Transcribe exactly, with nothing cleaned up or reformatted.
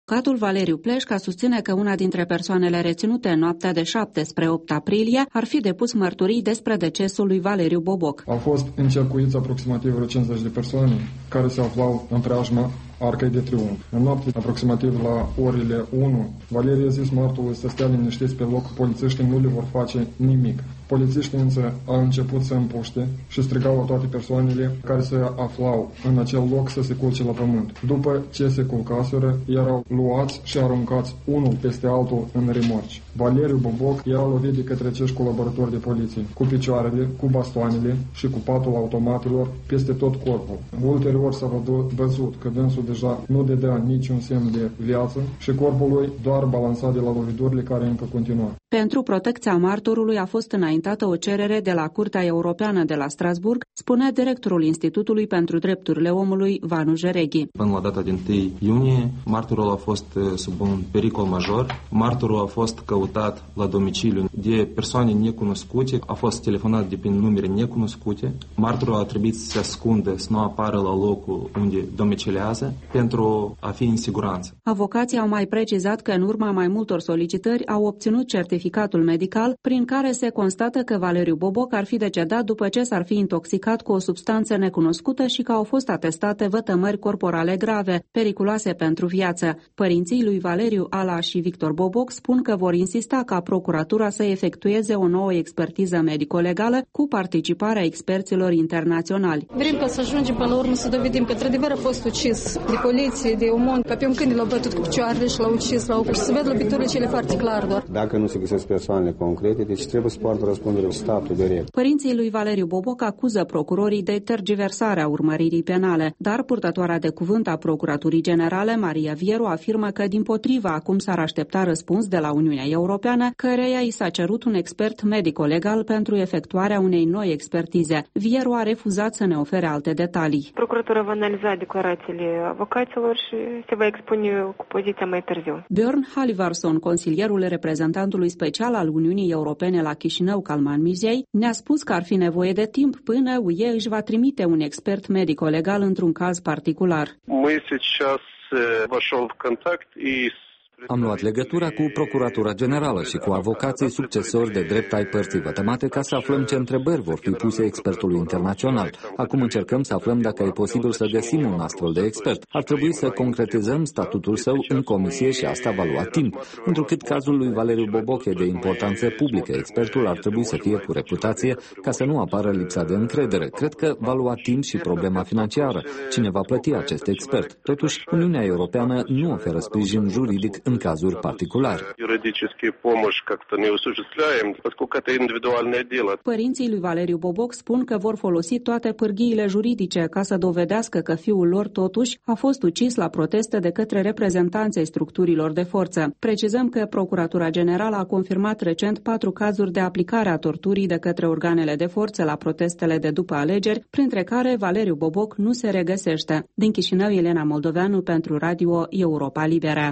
Avocatul Valeriu Pleșca susține că una dintre persoanele reținute în noaptea de șapte spre opt aprilie ar fi depus mărturii despre decesul lui Valeriu Boboc. Au fost încercuiți aproximativ vreo cincizeci de persoane care se aflau în preajma Arcei de Triunf. În noapte, aproximativ la orele unu, Valeriu a zis martorului să stea liniștiți pe loc, polițiștii nu le vor face nimic. Polițiștii însă au început să împuște și strigau la toate persoanele care se aflau în acel loc să se culce la pământ. După ce se culcaseră, erau luați și aruncați unul peste altul în remorci. Valeriu Boboc era lovit de către acești colaboratori de poliție, cu picioarele, cu bastoanele și cu patul automatelor peste tot corpul. Ulterior s-a văzut că dânsul deja nu dădea niciun semn de viață și corpul lui doar balansa de la loviturile care încă continua. Pentru protecția martorului a fost înaintată o cerere de la Curtea Europeană de la Strasburg, spunea directorul Institutului pentru Drepturile Omului, Vanu Jereghi. Până la data de întâi iunie, martorul a fost sub un pericol major. Martorul a fost căutat la domiciliu de persoane necunoscute, a fost telefonat de prin numere necunoscute. Martorul a trebuit să se ascundă, să nu apară la locul unde domiciliază, pentru a fi în siguranță. Avocații au mai precizat că în urma mai multor solicitări au obținut certificatul medical prin care se constată că Valeriu Boboc ar fi decedat după ce s-ar fi intoxicat cu o substanță necunoscută și că au fost atestate vătămări corporale grave, periculoase pentru viață. Părinții lui Valeriu Ala și Victor Boboc spun că vor insista ca procuratura să efectueze o nouă expertiză medico-legală cu participarea experților internaționali. Vrem ca să ajungem până la urmă să dovedim că într-adevăr a fost ucis de poliție, de omon, ca pe un câine l-au bătut cu picioarele și l-au ucis, l-au și să ved loviturile cele foarte clar doar. Dacă nu se găsesc persoanele concrete, deci trebuie să poartă răspundere statul de drept. Părinții lui Valeriu Boboc acuză procurorii de tergiversarea urmăririi penale, dar purtătoarea de cuvânt a Procuraturii Generale, Maria Vieru, afirmă că dimpotrivă acum s-ar aștepta răspuns de la Uniunea Europeană, căreia i s-a cerut un expert medico-legal pentru efectuarea unei noi expertize. Vieru a refuzat să ne ofere alte detalii. Procuratura va analiza declarațiile avocaților și se va expune cu poziția mai târziu. Björn Halivarsson, consilierul reprezentantului special al Uniunii Europene la Chișinău, Calman Miziei, ne-a spus că ar fi nevoie de timp până U E își va trimite un expert medico-legal într-un caz particular. Am luat legătura cu Procuratura Generală și cu avocații succesori de drept ai părții vătămate ca să aflăm ce întrebări vor fi puse expertului internațional. Acum încercăm să aflăm dacă e posibil să găsim un astfel de expert. Ar trebui să concretizăm statutul său în comisie și asta va lua timp. Întrucât cazul lui Valeriu Boboc e de importanță publică, expertul ar trebui să fie cu reputație ca să nu apară lipsa de încredere. Cred că va lua timp și problema financiară. Cine va plăti acest expert? Totuși, Uniunea Europeană nu oferă sprijin juridic în cazuri particulare. Părinții lui Valeriu Boboc spun că vor folosi toate pârghiile juridice ca să dovedească că fiul lor totuși a fost ucis la proteste de către reprezentanții structurilor de forță. Precizăm că Procuratura Generală a confirmat recent patru cazuri de aplicare a torturii de către organele de forță la protestele de după alegeri, printre care Valeriu Boboc nu se regăsește. Din Chișinău, Elena Moldoveanu pentru Radio Europa Liberă.